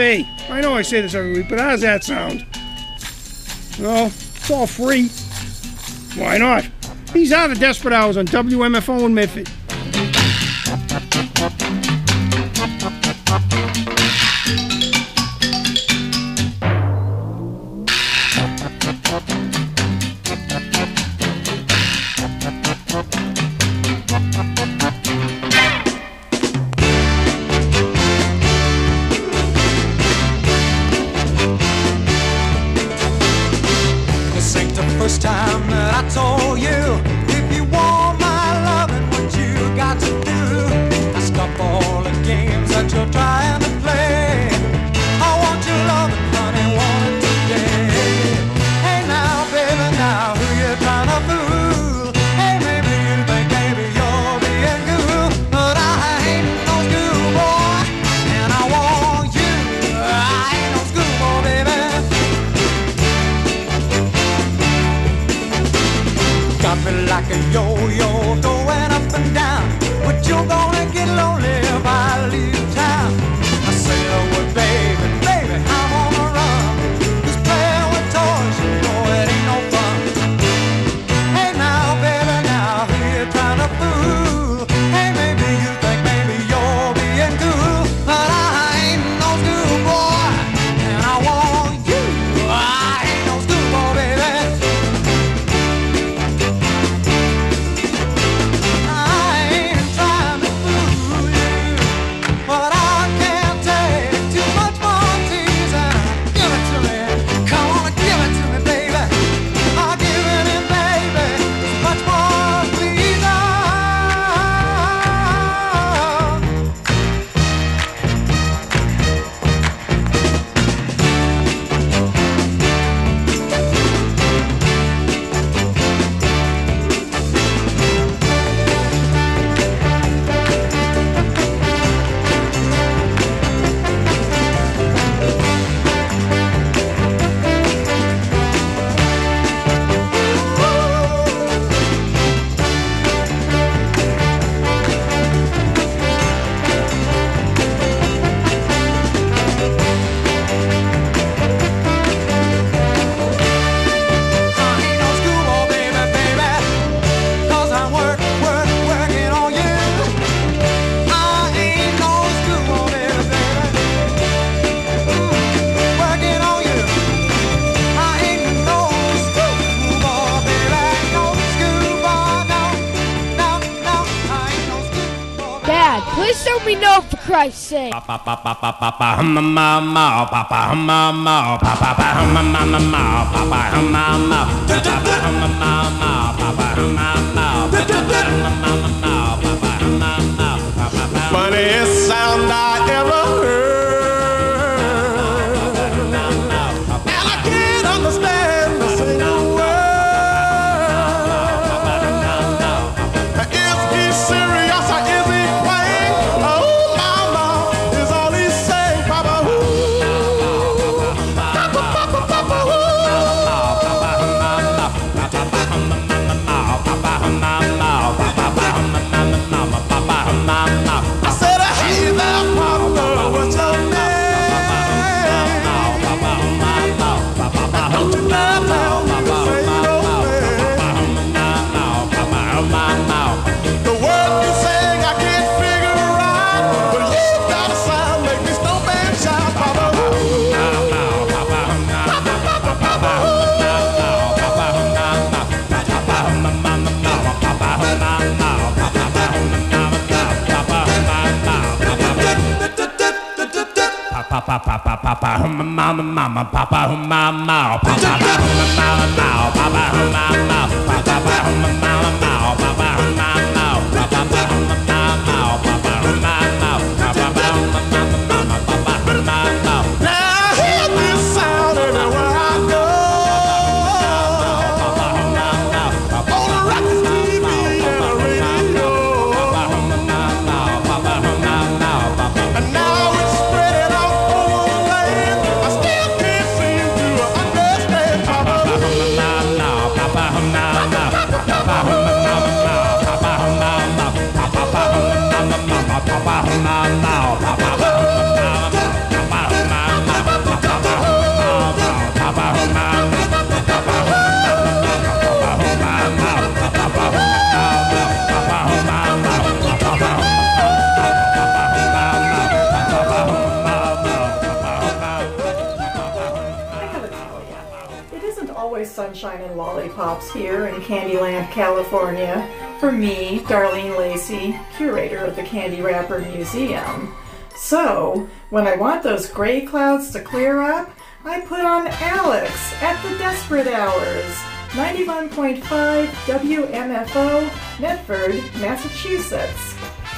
Hey, I know I say this every week, but how does that sound? No, it's all free. Why not? These are the Desperate Hours on WMFO in Medford. This ain't the first time that I told you, if you want my loving, what you got to do, I stop all the games that you're trying to play. I want your loving, honey, want it today. Hey now, baby, now who you trying to fool? Hey, maybe you think maybe you're being cool, but I ain't no schoolboy, and I want you. I ain't no schoolboy, baby. Got me like a yo-yo going up and down, but you're gonna get lonely if I leave town. I say, oh, well, baby, baby, I'm on a run, 'cause playing with toys, you know it ain't no fun. Hey now, baby, now who you trying to fool? Hey, maybe you think maybe you're being cool, but I ain't no schoolboy, and I want you. I ain't no schoolboy, baby. I ain't trying to fool you, but I can't take too much more teasing. Give it to me, come on and give it to me, baby. I'll give it in, baby, much more pleasing. I ain't no schoolboy, baby, baby, 'cause I'm working on you. I ain't no schoolboy, baby, baby, working on you. I ain't no schoolboy, baby, no schoolboy, no, I ain't no schoolboy. Dad, please let me know for Christ's sake. Funniest sound I ever heard, and I can't understand a single word. Is he serious or is he playing? Oh, mama, is all he's saying, Papa, Papa, Papa, Papa, I said, hey there, Papa, what's your name? Don't you dare tell me to say no way. The word you sing I can't figure out, but you got a sound make me stomp and shout, Papa. Now hear this sound everywhere I go, on the record, TV, and the radio. And now it's spreading out over the land. I still can't seem to understand, Papa. always sunshine and lollipops here in Candyland, California, for me, Darlene Lacey, curator of the Candy Wrapper Museum. So, when I want those gray clouds to clear up, I put on Alex at the Desperate Hours, 91.5 WMFO, Medford, Massachusetts.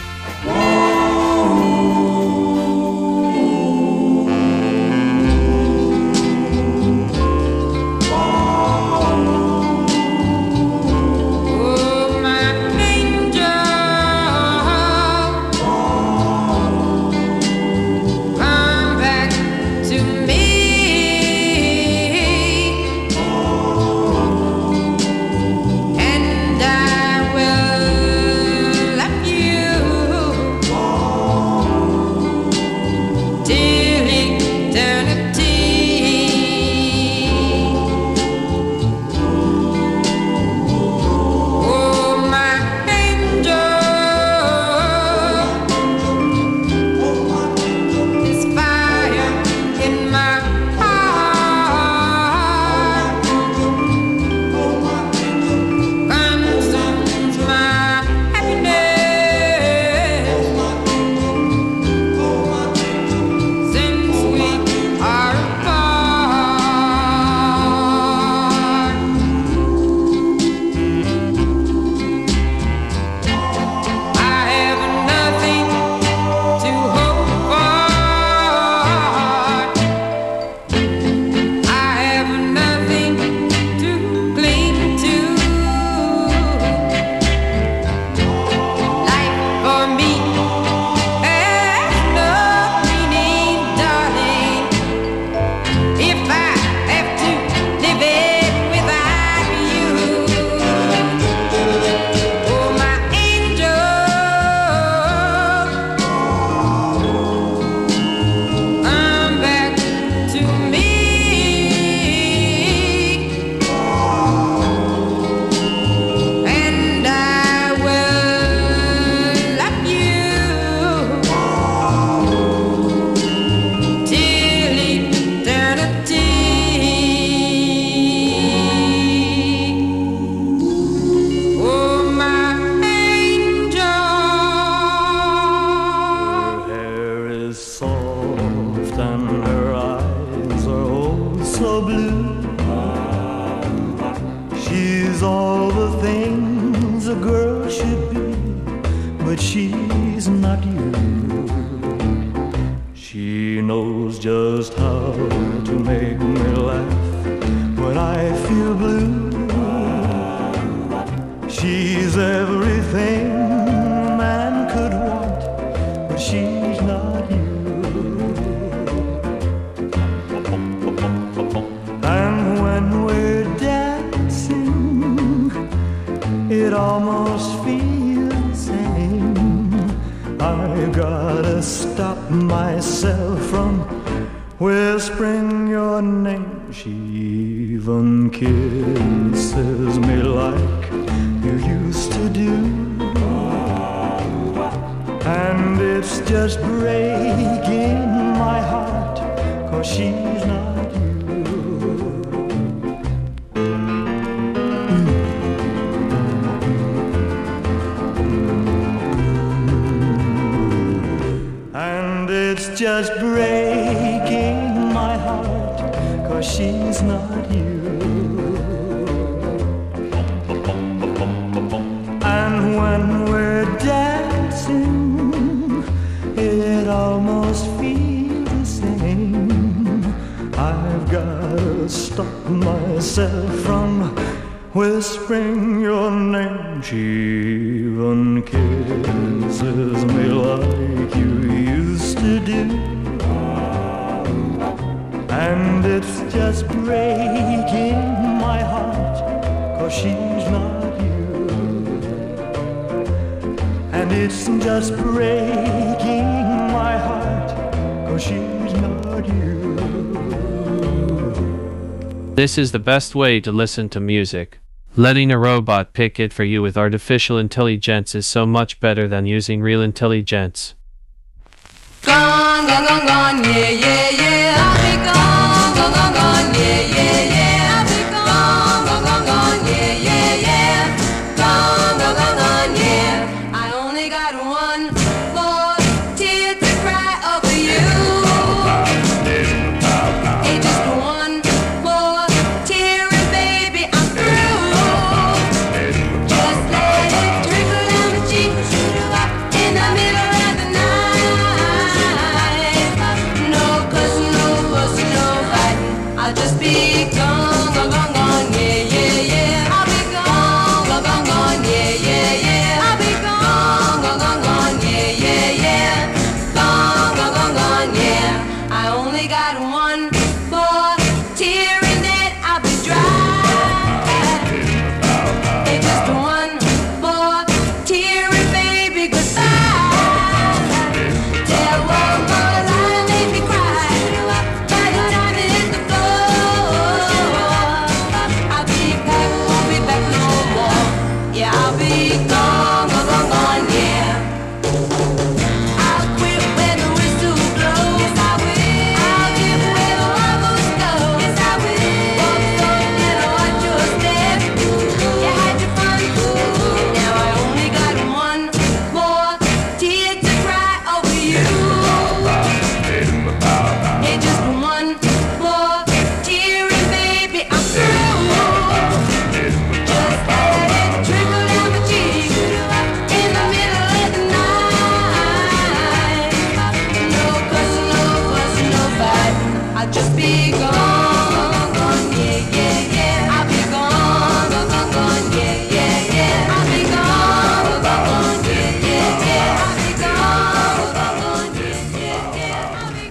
This is the best way to listen to music. Letting a robot pick it for you with artificial intelligence is so much better than using real intelligence. Gone, gone, gone, gone, yeah, yeah, yeah. I'll be gone, gone, gone, gone, yeah, yeah, yeah. I'll be gone. one more tear and then I'll be dry. It's just one more tear and baby goodbye. Tell one more lie and make me cry. By the time it hits the floor, I'll be back, won't be back no more. Yeah, I'll be gone, gone, gone, gone, yeah. I'll quit when the whistle blows. Yes, I will. I'll give where the lovers go. Yes, I will. Walk slow and watch your step. You had your fun. Now I only got one more tear to cry over you. Yeah, just one more tear and baby I'm through. Just let it trickle down my cheek in the middle of the night. No cussing, no fussing, no fight. I'll just be gone, gone, yeah, yeah, yeah. I'll be gone, gone, gone, gone, yeah, yeah, yeah. I'll be gone, gone, gone, yeah, yeah, yeah. I'll be gone, gone, gone, yeah, yeah, yeah. I'll be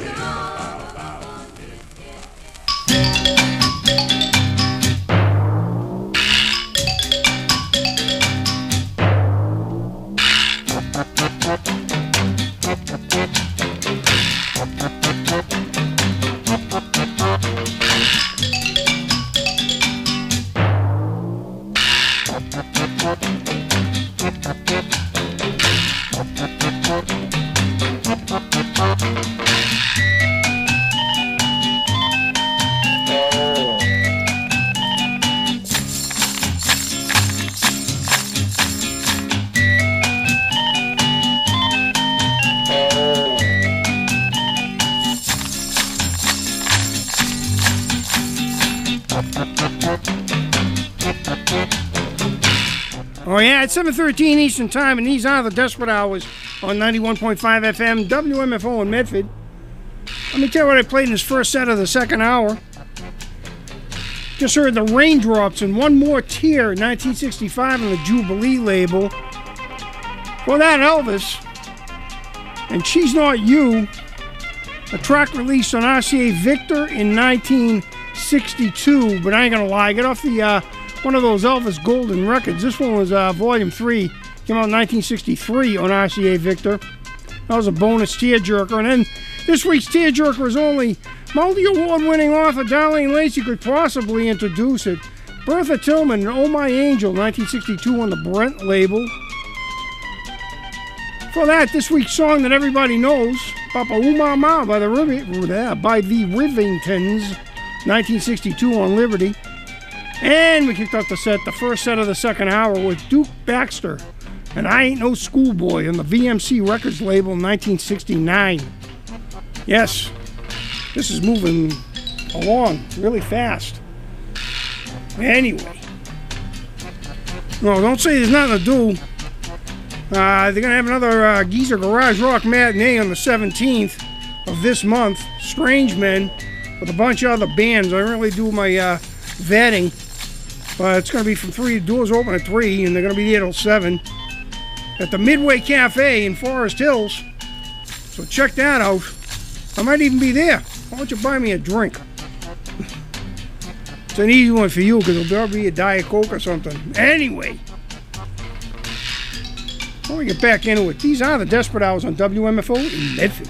Oh, yeah, it's 7:13 Eastern Time, and these are the Desperate Hours on 91.5 FM, WMFO in Medford. Let me tell you what I played in this first set of the second hour. Just heard the Raindrops and One More Tear, 1965 on the Jubilee label. For that, Elvis and She's Not You, a track released on RCA Victor in 1962, but I ain't gonna lie, get off the one of those Elvis Golden records. This one was Volume 3, came out in 1963 on RCA Victor. That was a bonus tearjerker. And then this week's tearjerker is only multi-award winning author Darlene Lacey could possibly introduce it. Bertha Tillman and Oh My Angel, 1962 on the Brent label. For that, this week's song that everybody knows, Papa Umama by the Rivingtons, 1962 on Liberty. And we kicked off the set, the first set of the second hour, with Duke Baxter and I Ain't No Schoolboy on the VMC Records label in 1969. Yes, this is moving along really fast. Anyway. No, don't say there's nothing to do. They're going to have another Geezer Garage Rock matinee on the 17th of this month. Strange Men with a bunch of other bands. I don't really do my vetting. But it's going to be from 3, doors open at 3, and they're going to be there till 7 at the Midway Cafe in Forest Hills. So check that out. I might even be there. Why don't you buy me a drink? It's an easy one for you because it'll probably be a Diet Coke or something. Anyway, before we get back into it, these are the Desperate Hours on WMFO in Medford.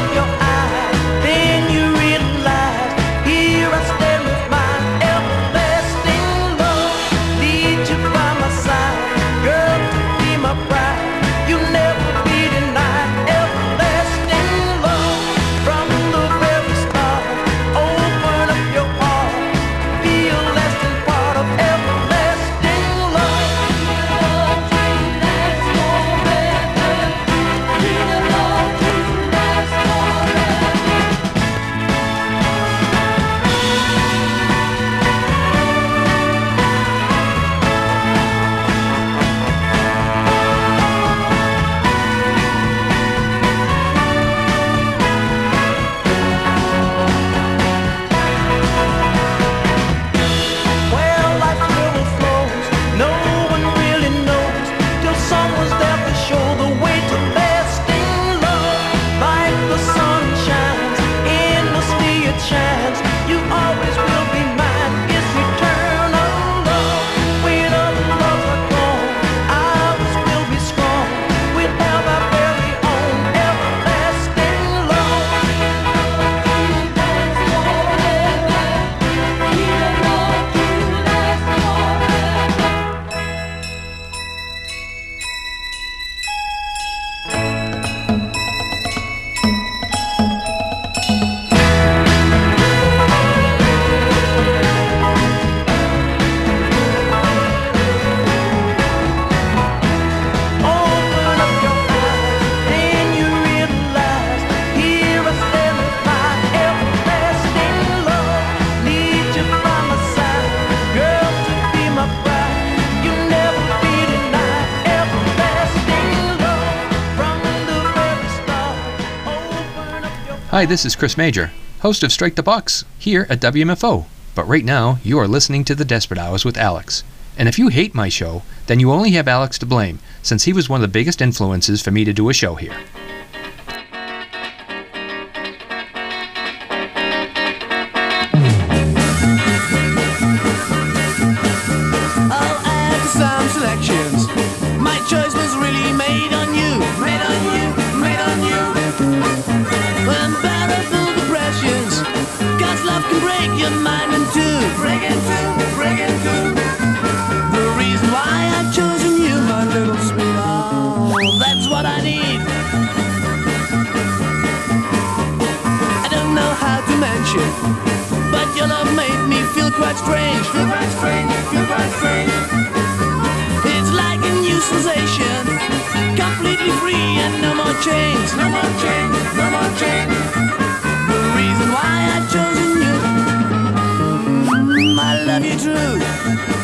Then you realize here I stand with my Hi, this is Chris Major, host of Strike the Box, here at WMFO. But right now, you are listening to The Desperate Hours with Alex. And if you hate my show, then you only have Alex to blame, since he was one of the biggest influences for me to do a show here. I'll add some selections. My choice was really made on you. Made on you, made on you. When battlefield depressions, God's love can break your mind in two. Break in two, break in two. The reason why I've chosen you, my little sweetheart, that's what I need. I don't know how to mention, but your love made me feel quite strange. Feel quite strange, feel quite strange. It's like a new sensation, completely free and no more chains. No more chains, no more chains. The reason why I've chosen you, I love you true.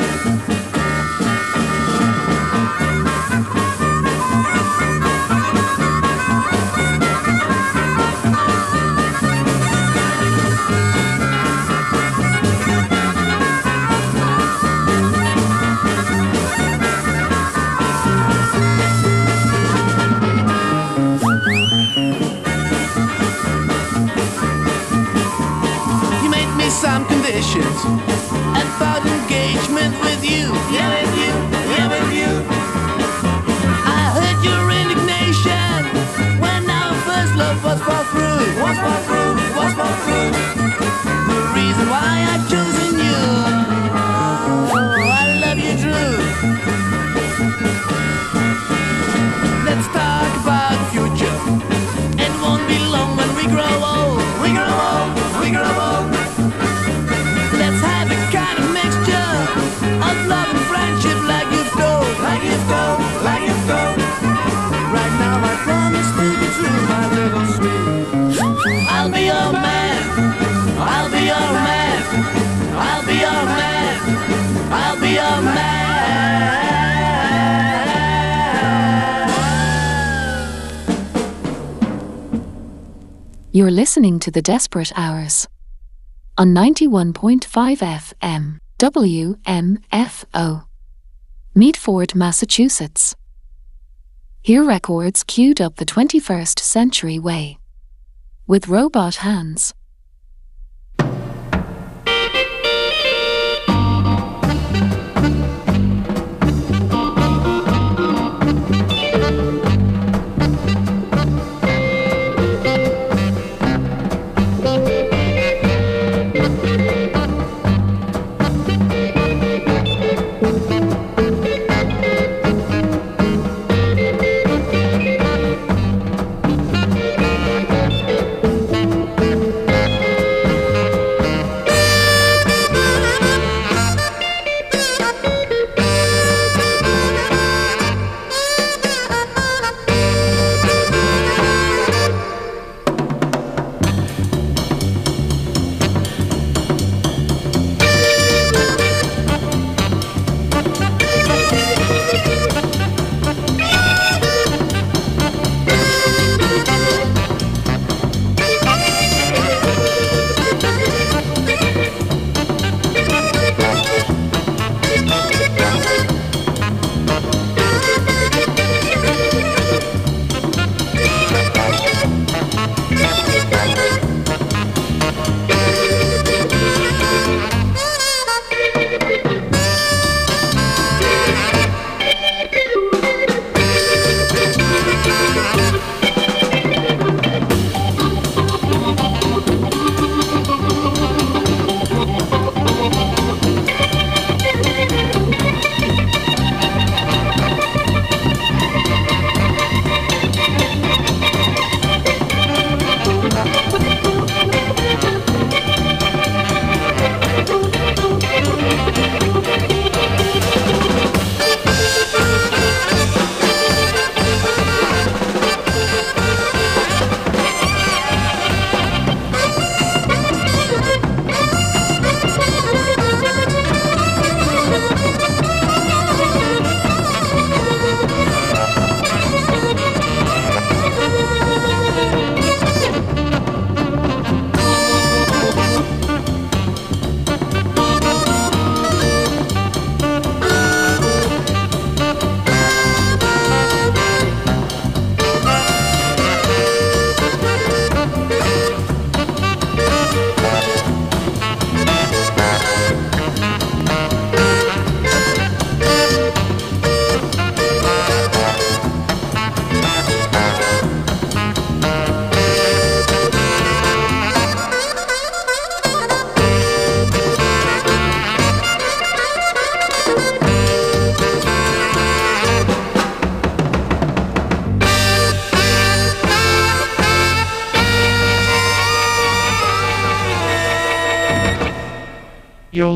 Some conditions about engagement with you. Yeah, with you, yeah, with you. I heard your indignation when our first love was far through. Was far through, was far through. The reason why I've chosen you, I love you true. Let's talk about the future. It won't be long when we grow old. We grow old, we grow old. Let's have a kind of mixture of love and friendship like you've told, like you've told, like you've told. Right now I promise to be true, my little sweet. I'll be your man, I'll be your man, I'll be your man, I'll be your man. You're listening to The Desperate Hours on 91.5 FM, WMFO, Meadford, Massachusetts. Hear records queued up the 21st century way, with robot hands.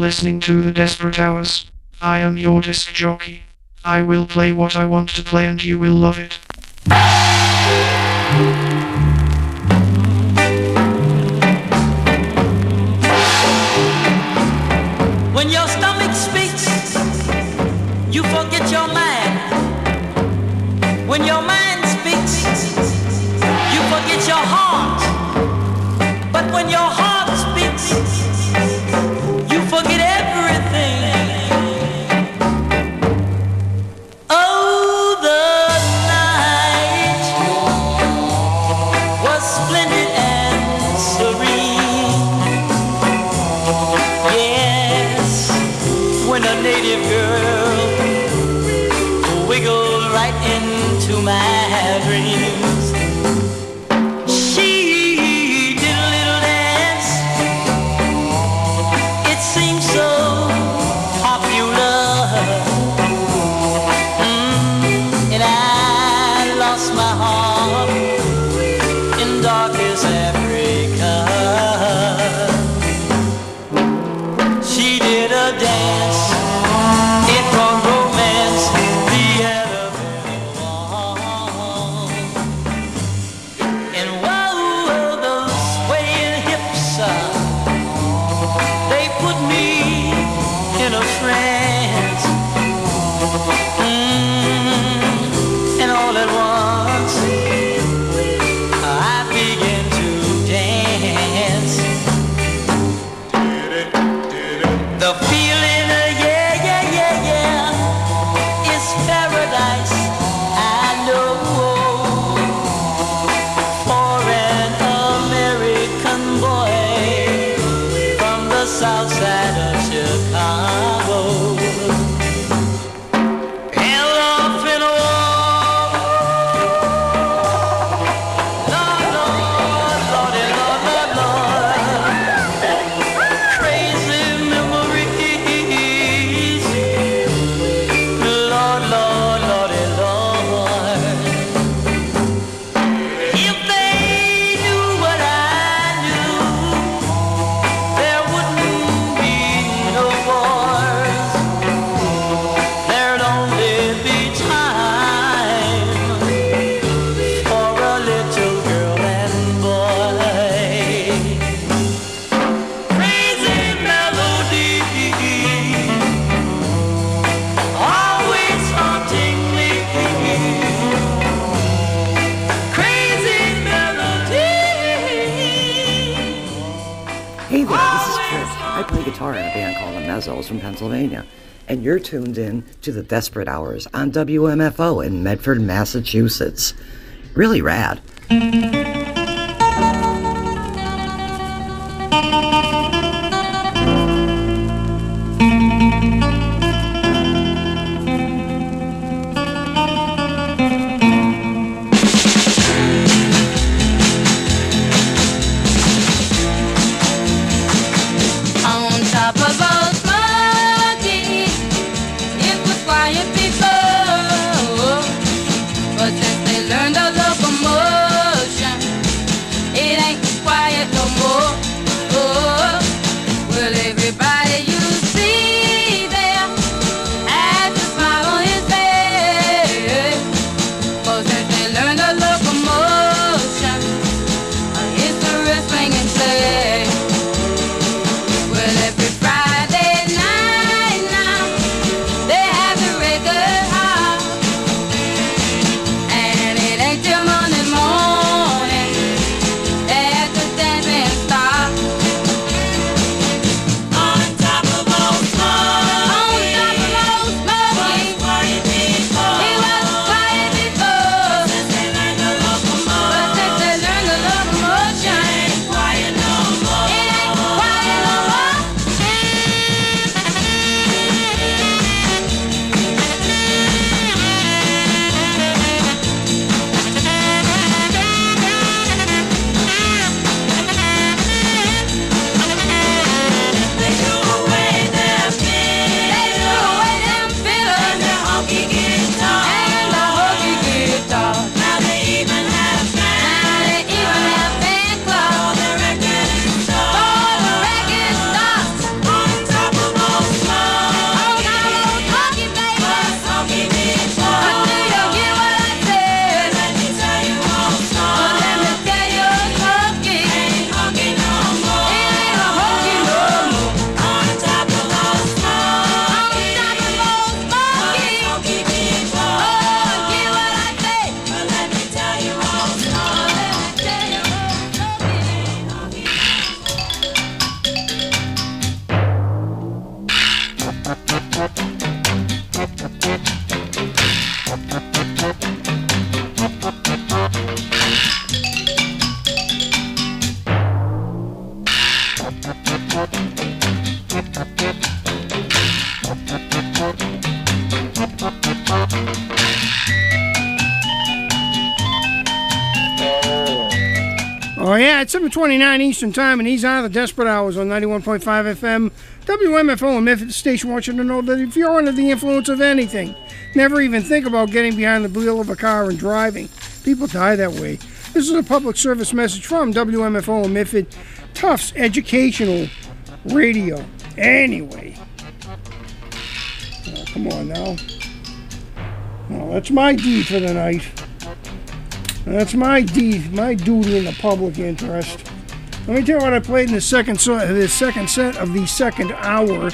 listening to the Desperate Hours. I am your disc jockey. I will play what I want to play and you will love it. When your stomach speaks, you forget your mind. When your mind speaks, you forget your heart. But when your heart speaks, you forget everything. Oh, the night was splendid and serene. Yes, when a native girl wiggled right into my dreams. She did a little dance. It seemed so popular. And I lost my heart in darkest Africa. She did a dance, it brought romance, the Annabelle Ball. And whoa, those swaying hips, they put me in a trance. And all at once, I began to dance. The feeling, yeah, yeah, yeah, yeah, is paradise, I know, for an American boy from the south side of Chicago. Hell off in a war, Lord, Lord, Lordy, Lord, Lord, Lord. Crazy memories, Lord, Lord, Lordy, Lord. If they knew what I knew, there wouldn't be no wars. There'd only be time for a little girl and boy. Crazy melody, always haunting me. Crazy melody. Hey there, this is Chris. I play guitar in a band called the Mezzos from Pennsylvania, and you're tuned in to the Desperate Hours on WMFO in Medford, Massachusetts. Really rad. On top of a smoky, it was quiet before, but since they learned of locomotion, Oh, yeah, it's 7:29 Eastern Time, and these are the Desperate Hours on 91.5 FM. WMFO and Memphis Station wants you to know that if you're under the influence of anything, never even think about getting behind the wheel of a car and driving. People die that way. This is a public service message from WMFO and Memphis Tufts Educational Radio. Anyway. Oh, come on now. Well, that's my deed for the night. That's my deed, my duty in the public interest. Let me tell you what I played in the second set of the second hour.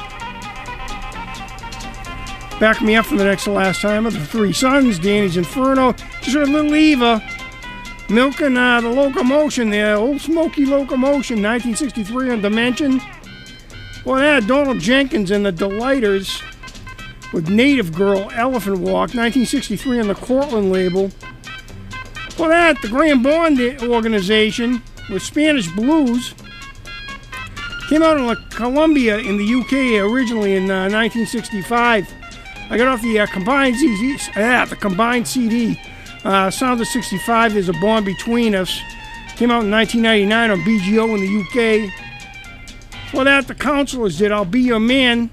Back me up for the next to last time of the Three Sons, Danny's Inferno. Just heard Little Eva milking the Locomotion, the Old Smoky Locomotion, 1963 on Dimension. Well, that Donald Jenkins and the Delighters with Native Girl, Elephant Walk, 1963 on the Cortland label. Well, that the Graham Bond organization with Spanish Blues came out in Columbia in the UK originally in 1965. I got off the combined CD. Sound of 65. There's a Bond Between Us. Came out in 1999 on BGO in the UK. For that, the Counselors did I'll Be Your Man,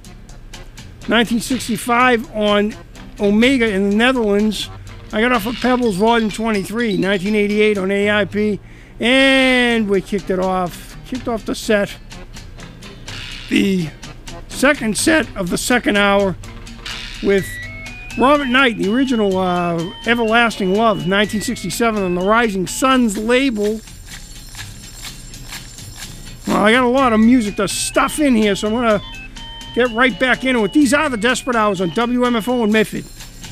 1965 on Omega in the Netherlands. I got off of Pebbles Volume 23, 1988 on AIP, and we kicked off the set, the second set of the second hour with Robert Knight, the original Everlasting Love, 1967 on the Rising Suns label. Well, I got a lot of music to stuff in here, so I'm going to get right back into it. These are the Desperate Hours on WMFO in Medford.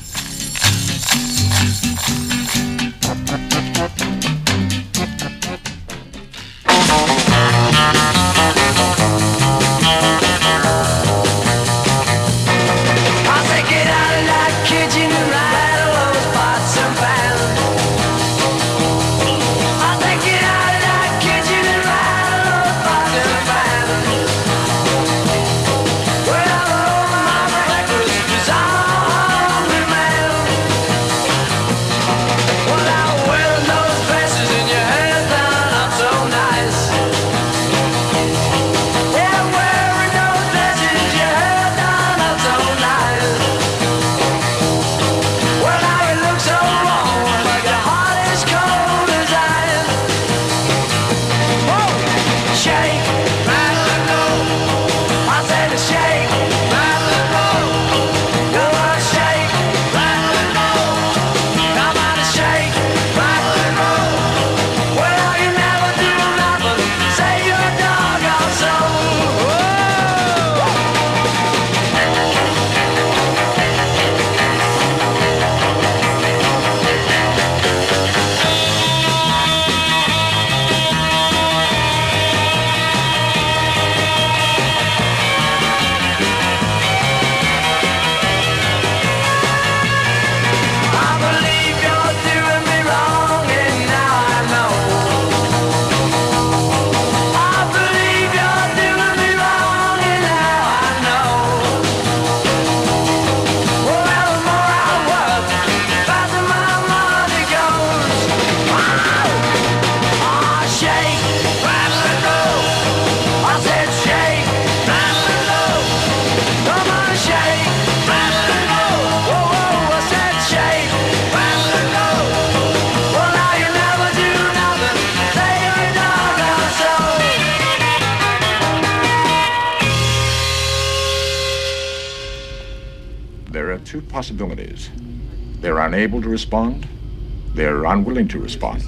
Two possibilities. They're unable to respond, they're unwilling to respond.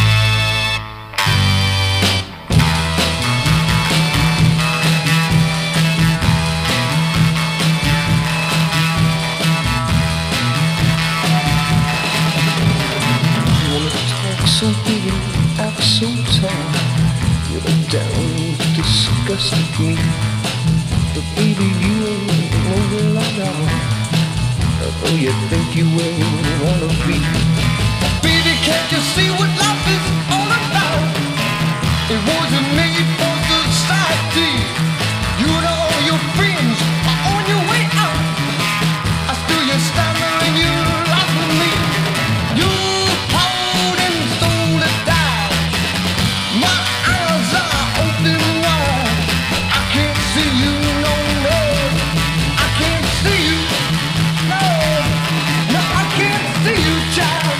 So big and act so tall, you're down, disgusted me. But baby, you ain't nowhere so you think you will wanna be. Baby, can't you see what life is all about? It wasn't made for society. You and all your friends are on your way out. I still you stand there and you laugh with me. You hold and soul to die. My eyes are open wide. I can't see you, no, no. I can't see you, no. No, I can't see you, child.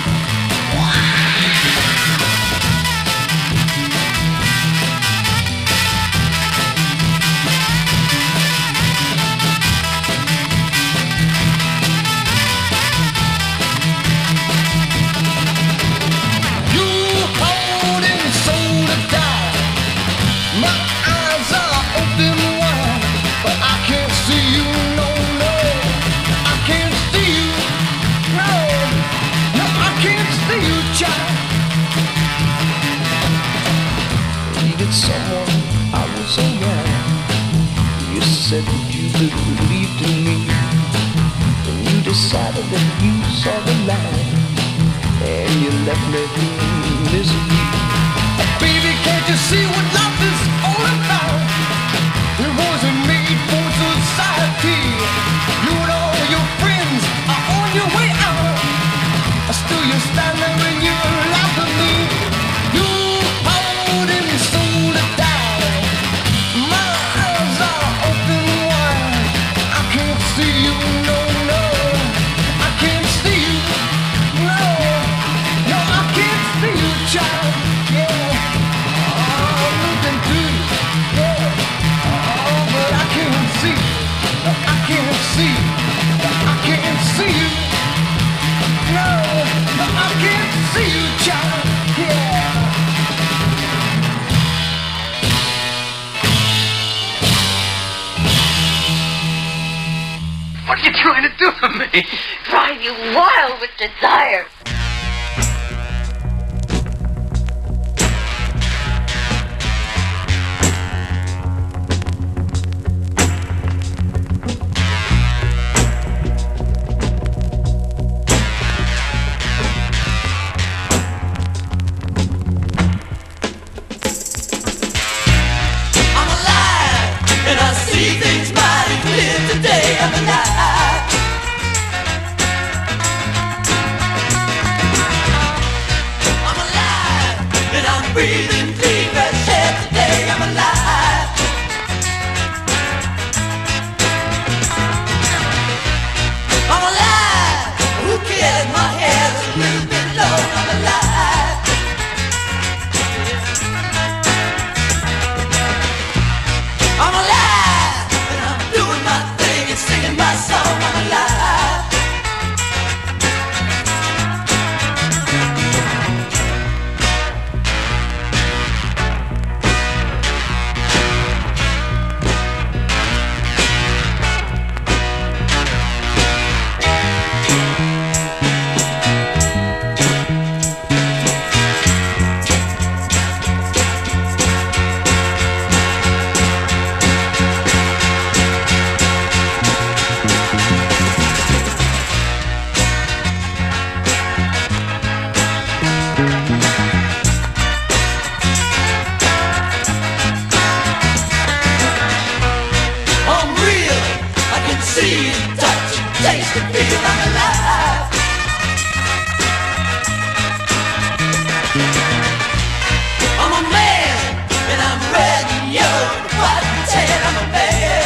Someone I was so young. You said that you believed in me, and you decided that you saw the light, and you left me in misery. Baby, can't you see what life is all about? It wasn't made for society. You and all your friends are on your way out. Still you stand there and you laugh at me. You hold and soul to die. My eyes are open wide. I can't see you, no, no. I can't see you, no. No, I can't see you, child. Yeah. I'm looking through you. Yeah. Oh, but I can't see. I can't see. I can't see you. No, no, I can't see you, child. Yeah. What are you trying to do to me? Drive you wild with desire. I'm alive, and I see things mighty clear today. I'm alive. I'm alive, and I'm breathing clean fresh air today. I'm alive. I'm alive. Who cares? My hair's a little bit low. I'm alive. I'm alive, and I'm doing my thing and singing my song. I'm alive. I'm real. I can see, touch, taste, and feel. I'm alive. I'm a man, and I'm red and yellow, white and tan. I'm a man.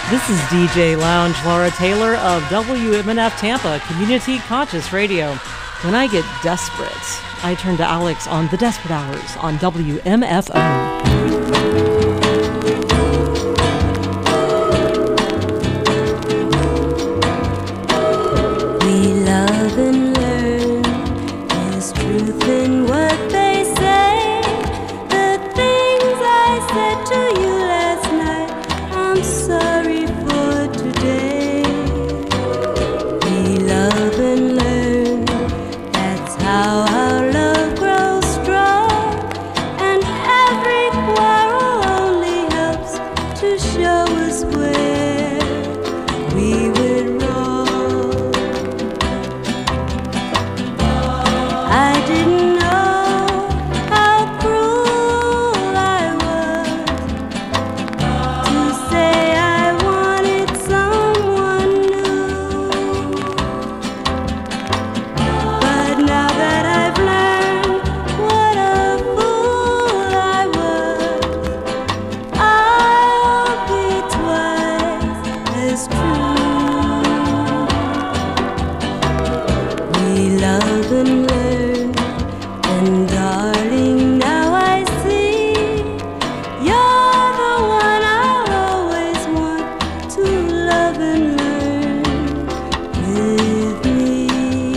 This is DJ Lounge Laura Taylor of WMNF Tampa, Community Conscious Radio. When I get desperate, I turn to Alex on The Desperate Hours on WMFO. We love and learn. There's truth in what they say. The things I said to you last night, I'm sorry for today. We love and learn. That's how our love grows strong. And every quarrel only helps to show us where we went wrong. I didn't know how cruel I was to say I wanted someone new. But now that I've learned what a fool I was, I'll be twice as true. We love and learn, and darling, now I see you're the one I'll always want to love and learn with me.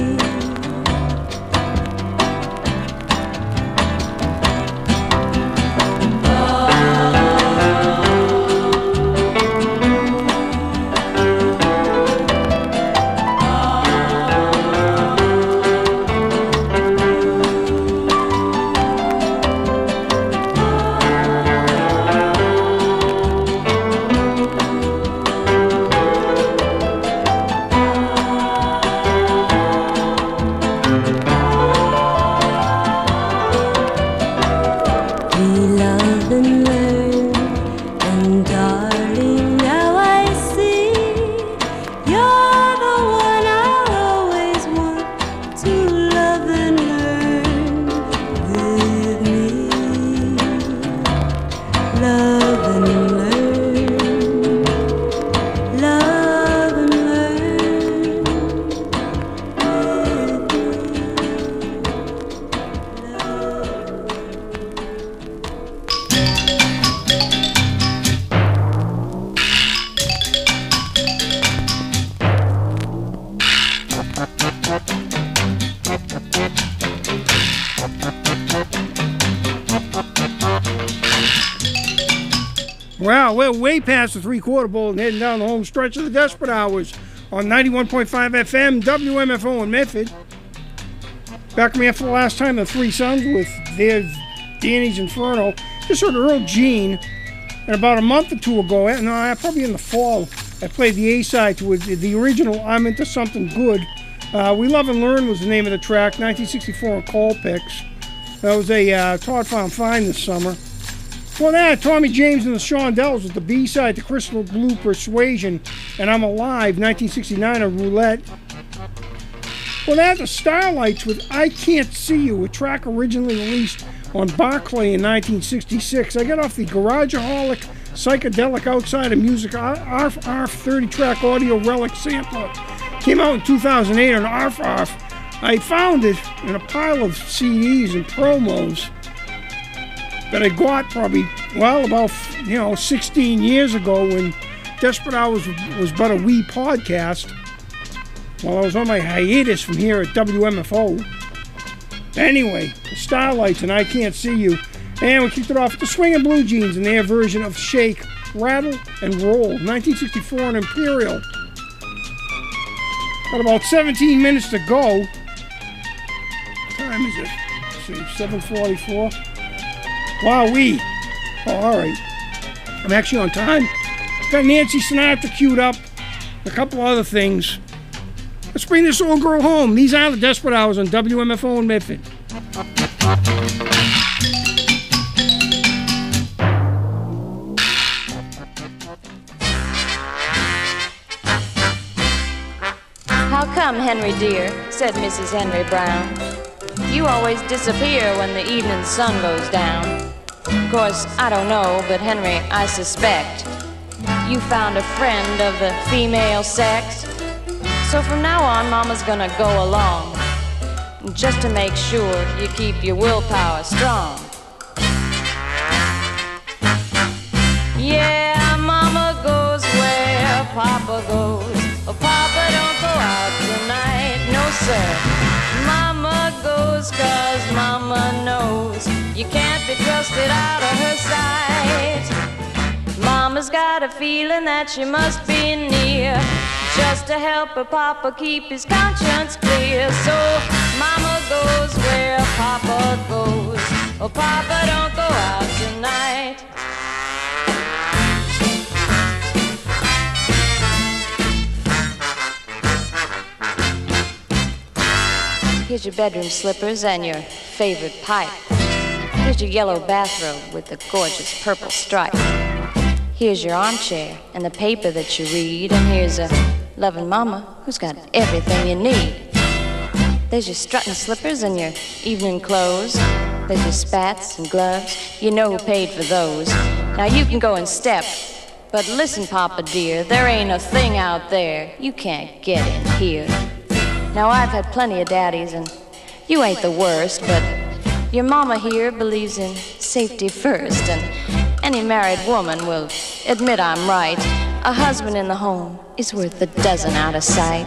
We love and learn, and darling, now I see you're the one I'll always want to love and learn with me. Love and learn, love and learn Well, we're way past the three-quarter bowl and heading down the home stretch of the Desperate Hours on 91.5 FM, WMFO in Medford. Back with me after the last time, the Three Sons with their Danny's Inferno. Just heard Earl Jean, and about a month or two ago, probably in the fall, I played the A-side to it, the original I'm Into Something Good. We Love and Learn was the name of the track, 1964 on Colpix. That was a Todd Found Fine this summer. Well, that, Tommy James and the Shondells with the B-side to Crystal Blue Persuasion and I'm Alive, 1969 on Roulette. Well, that, the Starlights with I Can't See You, a track originally released on Barclay in 1966. I got off the Garageaholic Psychedelic Outside of Music ARF 30-track audio relic sampler. Came out in 2008 on ARF. I found it in a pile of CDs and promos that I got probably, about 16 years ago when Desperate Hours was but a wee podcast while I was on my hiatus from here at WMFO. Anyway, the Starlights and I Can't See You. And we kicked it off with the Swingin' Blue Jeans and their version of Shake, Rattle, and Roll, 1964 on Imperial. Got about 17 minutes to go. What time is it? Let's see, 7:44. Wowee. Oh, all right. I'm actually on time. Got Nancy Sinatra queued up. A couple other things. Let's bring this old girl home. These are the Desperate Hours on WMFO in Medford. How come, Henry dear, said Mrs. Henry Brown, you always disappear when the evening sun goes down? Of course, I don't know, but Henry, I suspect you found a friend of the female sex. So from now on, Mama's gonna go along, just to make sure you keep your willpower strong. Yeah, Mama goes where Papa goes. Oh, Papa don't go out tonight, no sir. Mama goes 'cause Mama knows you can't be trusted out of her sight. Mama's got a feeling that she must be near, just to help her Papa keep his conscience clear. So Mama goes where Papa goes. Oh, Papa don't go out tonight. Here's your bedroom slippers and your favorite pipe. Here's your yellow bathrobe with the gorgeous purple stripe. Here's your armchair and the paper that you read. And here's a loving mama who's got everything you need. There's your strutting slippers and your evening clothes. There's your spats and gloves. You know who paid for those. Now you can go and step, but listen, Papa dear, there ain't a thing out there you can't get in here. Now I've had plenty of daddies and you ain't the worst, but your mama here believes in safety first, and any married woman will admit I'm right. A husband in the home is worth a dozen out of sight.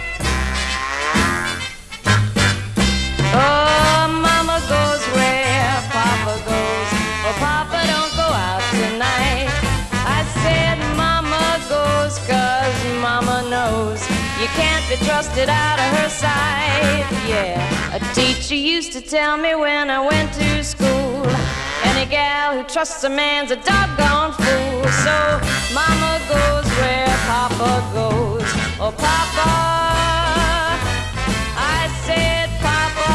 Oh, Mama goes where Papa goes. Oh, Papa don't go out tonight. I said Mama goes 'cause Mama knows you can't be trusted out of her sight. Yeah, a teacher used to tell me when I went to school, any gal who trusts a man's a doggone fool. So Mama goes where Papa goes. Oh, Papa, I said Papa.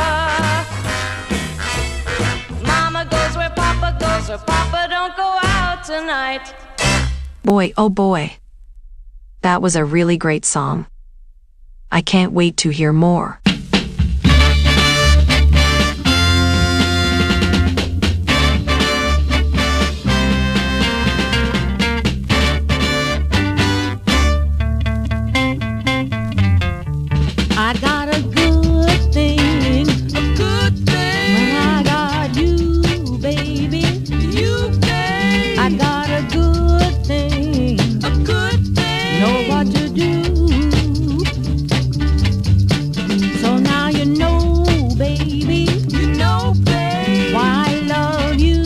Mama goes where Papa goes, or Papa don't go out tonight. Boy, oh boy. That was a really great song. I can't wait to hear more. I got a good thing, when I got you, baby. I got a good thing, know what to do. So now you know, baby, why I love you.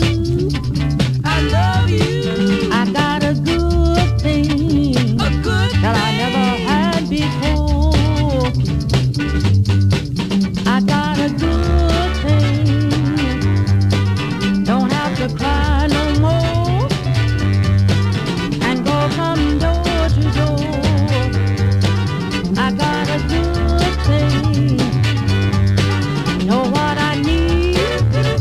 I got a good thing, that I never had before. I got a good thing, don't have to cry no more, and go from door to door. I got a good thing, know what I need,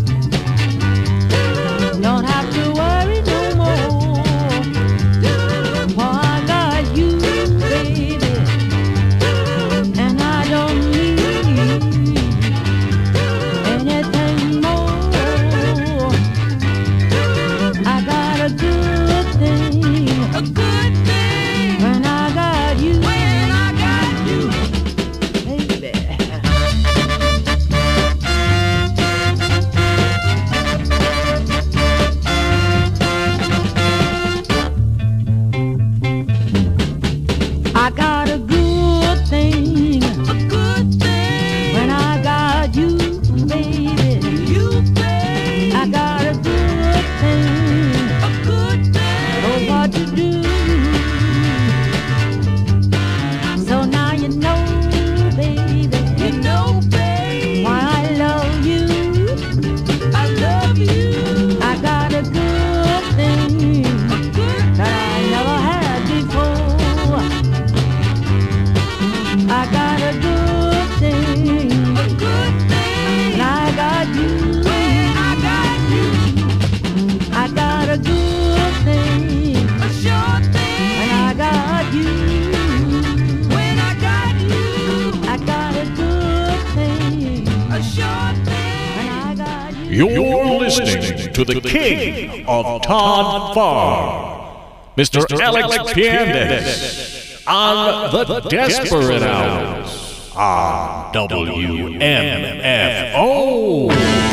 don't have to worry no more, for I got you, baby, and I don't need anything more. I got a good thing, when I got you, baby. I got a good thing, when I got you, baby. I got a good thing, know what to do. So now you know, baby, why I love you. I got a good thing, that I never had before. I got a good thing, and I got you. I got a good thing, when I got you. I got a good thing, when I got you. You're listening to the king of Todd Farr. Mr. Alex Piandez on the Desperate Hours on WMFO.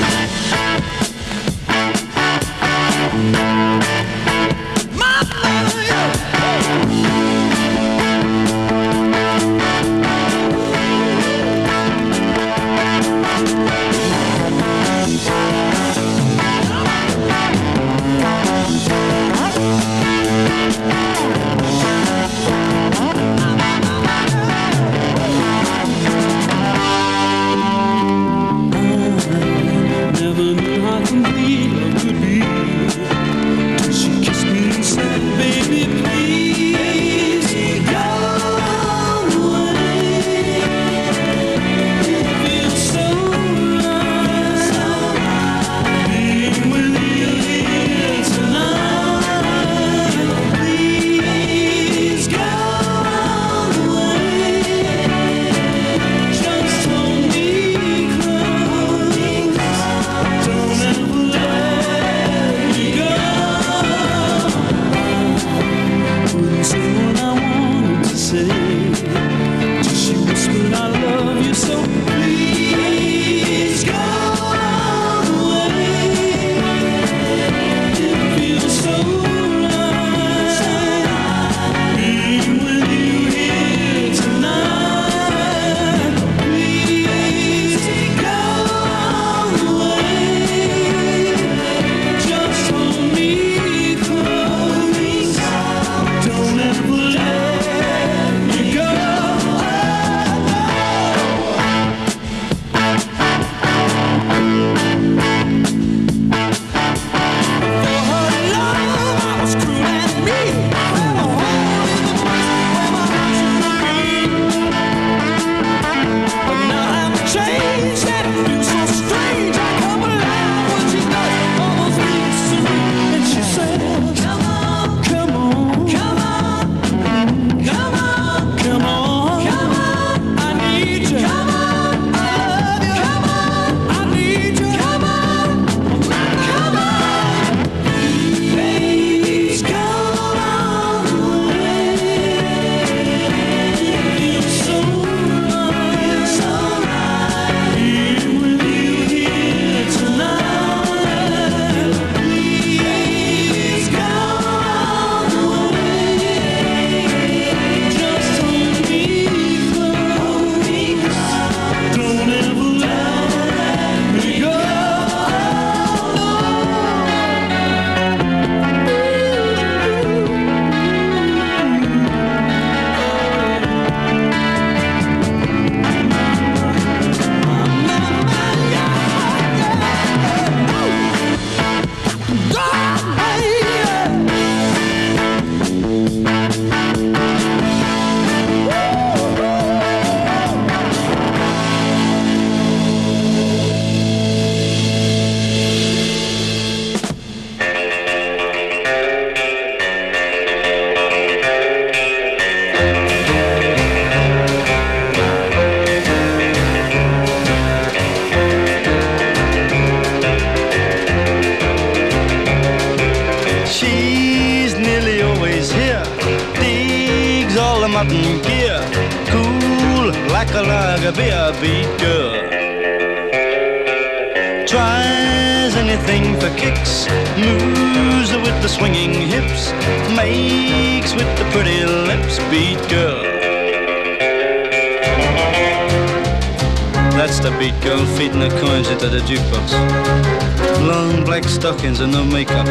Stockings and no makeup.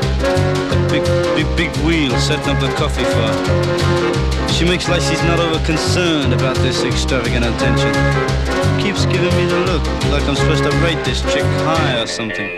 A big wheel setting up the coffee for. She makes like she's not over concerned about this extravagant attention. Keeps giving me the look like I'm supposed to rate this chick high or something.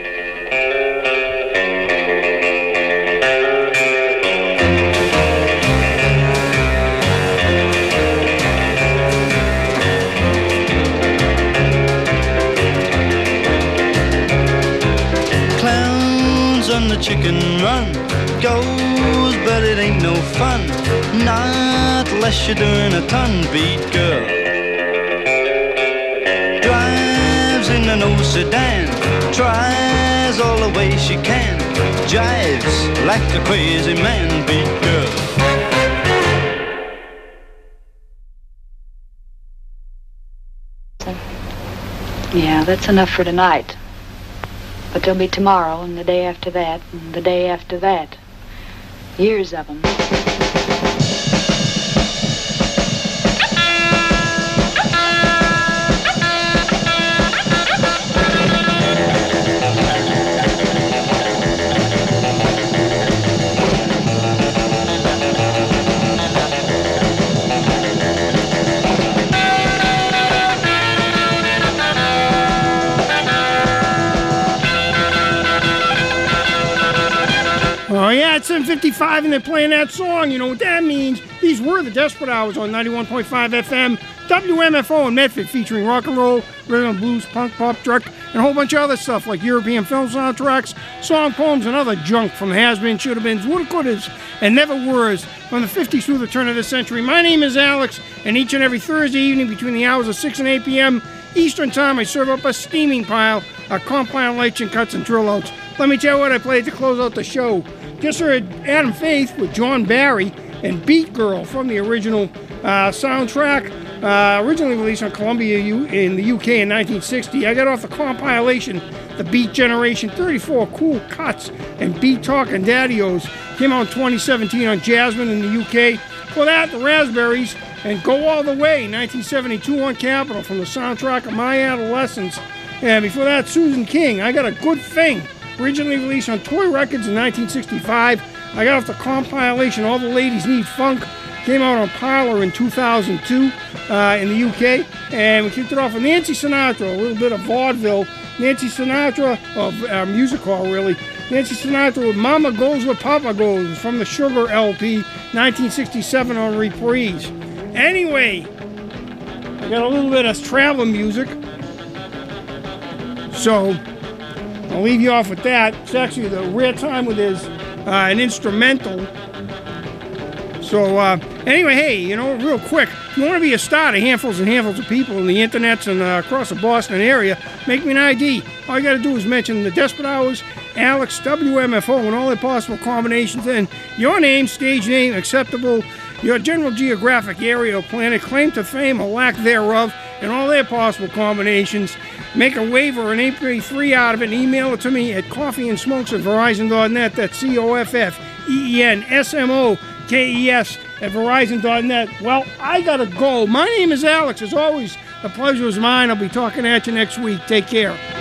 Chicken run goes, but it ain't no fun, not unless you're doing a ton. Beat girl drives in an old sedan, tries all the way she can, jives like a crazy man beat girl. Yeah, that's enough for tonight. But there'll be tomorrow, and the day after that, and the day after that. Years of them. Oh, yeah, it's 7:55 and they're playing that song. You know what that means? These were the Desperate Hours on 91.5 FM, WMFO in Medford, featuring rock and roll, rhythm and blues, punk, pop, truck, and a whole bunch of other stuff like European film soundtracks, song poems, and other junk from the has-been, should-have-beens, woulda-couldas, and never-weres from the 50s through the turn of the century. My name is Alex, and each and every Thursday evening between the hours of 6 and 8 p.m. Eastern Time, I serve up a steaming pile of compilation cuts and drill-outs. Let me tell you what I played to close out the show. Just heard Adam Faith with John Barry and Beat Girl from the original soundtrack, originally released on Columbia in the UK in 1960. I got off the compilation, The Beat Generation, 34 cool cuts and beat talking daddy-os. Came out in 2017 on Jasmine in the UK. For that, the Raspberries and Go All the Way, 1972 on Capitol from the soundtrack of My Adolescence. And before that, Susan King, I Got a Good Thing, originally released on Toy Records in 1965. I got off the compilation All the Ladies Need Funk. Came out on Parlor in 2002 in the UK. And we kicked it off with Nancy Sinatra, a little bit of vaudeville. Nancy Sinatra, music hall really. Nancy Sinatra with Mama Goes Where Papa Goes from the Sugar LP, 1967 on Reprise. Anyway, I got a little bit of travel music. So I'll leave you off with that. It's actually the rare time where there's an instrumental. So anyway, hey, you know, real quick, if you want to be a star to handfuls and handfuls of people in the internets and across the Boston area, make me an ID. All you got to do is mention the Desperate Hours, Alex, WMFO, and all their possible combinations, and your name, stage name, acceptable, your general geographic area or planet, claim to fame or lack thereof, and all their possible combinations. Make a waiver or an MP3 out of it and email it to me at coffeeandsmokes@verizon.net. That's COFFEENSMOKES at verizon.net. Well, I gotta go. My name is Alex. As always, the pleasure is mine. I'll be talking at you next week. Take care.